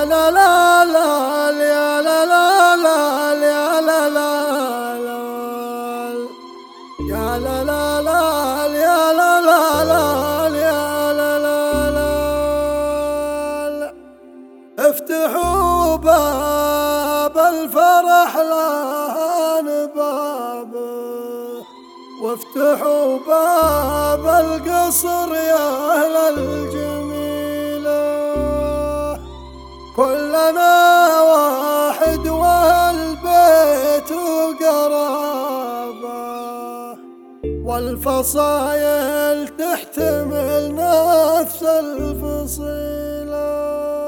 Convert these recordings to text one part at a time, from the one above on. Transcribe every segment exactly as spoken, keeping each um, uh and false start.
لا لا لا يا لا لا لا يا لا لا لا يا لا لا لا يا لا لا لا يا لا لا لا. افتحوا باب الفرح لهان بابه، وافتحوا باب القصر يا أهل الجميلة. كلنا واحد والبيت وقرابه، والفصايل تحتمل نفس الفصيلة.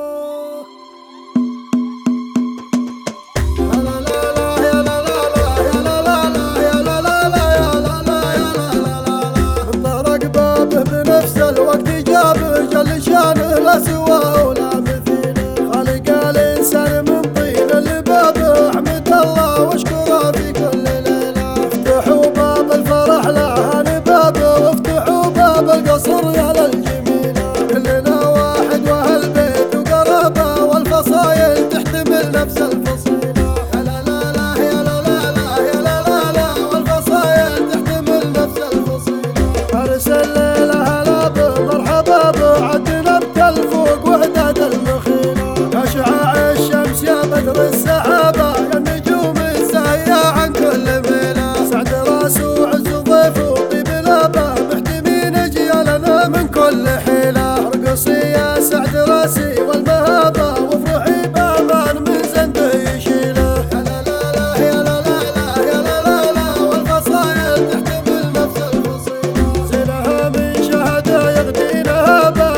بنفس الوقت جاب جل شانه لا سوى ولا مثيله. خالق الانسان من طين الباب، احمد الله واشكره في كل ليله. افتحوا باب الفرح لهان بابه، وافتحوا باب القصر يا للجميله. كلنا واحد واهل بيت وقرابه، والفصايل تحتمل نفس الفصيله. يا لا لا لا يا لا لا لا يا لا لا لا، والفصايل تحتمل نفس الفصيله. ارسل عدنا بتلفوق وعداد المخيلة. يا شعاع الشمس يا بدر السحابة، يا النجوم الساية عن كل ميلة. سعد راس وعز ضيف وطيب لابه، محتمين اجيالنا من كل حيلة. ارقصي يا سعد راسي والمهابة، وافرحي بامان من زنده يشيله. يا لا لا لا يا لا لا لا يا لا لا لا، والفصايل تحتمل نفس الفصيلة. زينها من شهدة يغدينها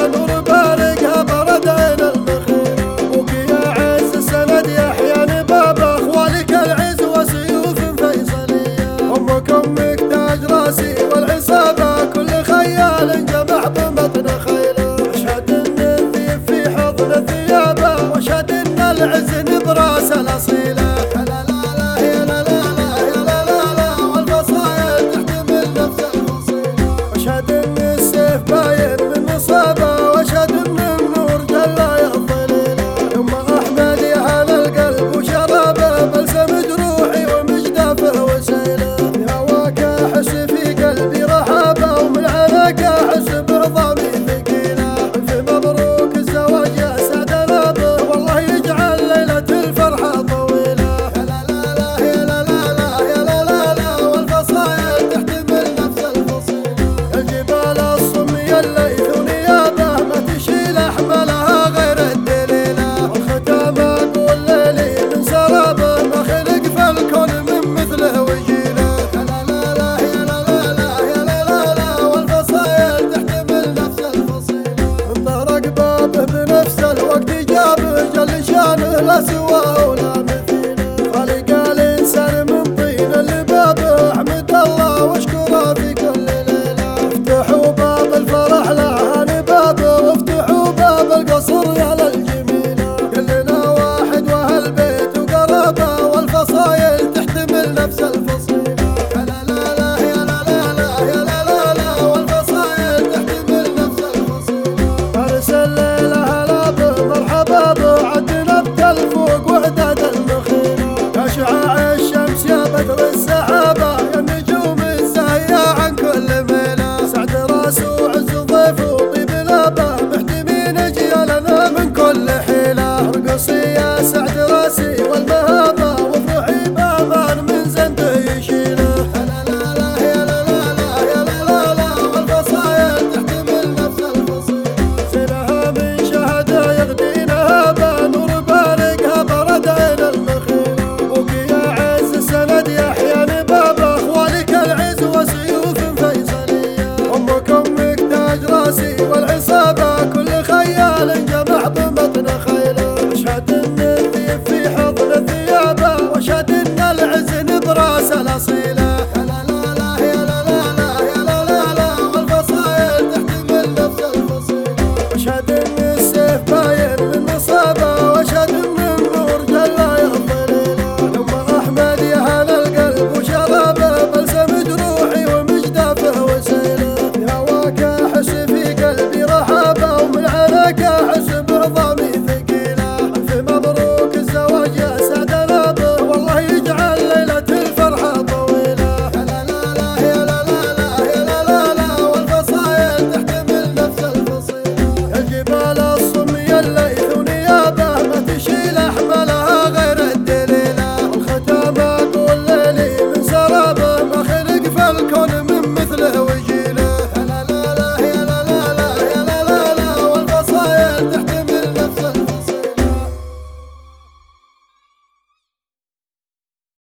والعصابة. كل خيال جمع بمطن خيله. أشهد إن الذيب في حضن الثيابة، وأشهد إن العزن براس الأصيلة. يا لا لا لا يا لا لا لا يا لا لا لا، والفصايل تحتمل نفس الفصيلة. أشهد إن السيف باين من نصابة، وأشهد إن النور جلى الظليلة. يوم أحمد يا هلا القلب وشرابه، بلسم جروحي ومجدافه وسيله. بهواك أحس في قلبي رحابة، ومن عناك أحس بعظامي ثقيلة. ألف مبروك الزواج يا سعدنا به، والله يجعل ليلة الفرحة طويلة. يا لا لا لا يا لا لا لا يا لا لا لا، والفصايل تحتمل نفس الفصيلة. الجبال الصمي الليث ونيابه، ما تشيل أحملها غير الدليلة. والختام أقول ليلي من سرابه، ما خلق في الكون من مثله وجيله. يا لا لا لا يا لا لا لا يا لا لا لا، والفصايل تحتمل نفس الفصيلة. انطرق بابه بنفس الوقت جاب جل شانه لا سوى ولا مثيله. خالق الانسان من طين الباب، احمد الله واشكره في كل ليله. افتحوا باب الفرح لهان بابه، وافتحوا باب القصر يا للجميله. كلنا واحد واهل بيت وقرابه، والفصايل تحتمل نفس الفصيله. يا لا لا لا يا لا لا لا يا لا لا لا، والفصايل تحتمل نفس الفصيله. ارسل ليله هلا بمرحبا به، عدنا بتلفوق وعداد المخيله. يا شعاع الشمس يا بدر السحابه، يا النجوم الساية عن كل ميله. سعد راس وعز ضيف وطيب لابه، محتمين اجيالنا من كل حيله. ارقصي يا سعد راسي والمهابه، وافرحي بامان من زنده يشيله. يا لا لا لا يا لا لا لا يا لا لا لا، والفصايل تحتمل نفس الفصيلة. زينها من شهدة يغدينها بنور بارقها برد عين المخيلة. ابوك يا عز السند يحيى نبابه، اخوالك العز وسيوف فيصلية. امك امك تاج راسي والعصابة، كل خيال جمع بمطن خيله. اشهد ان الذيب في حضن الثيابة، واشهد ان العزن براس الاصيلة. يا لا لا لا يا لا لا لا يا لا لا لا، والفصايل تحتمل نفس الفصيلة. اشهد ان السيف باين من نصابه، واشهد ان النور جلى الظليلة. يوم احمد يا هلا القلب وشرابه، بلسم جروحي ومجدافه وسيله. بهواك احس في قلبي رحابه، ومن عناك احس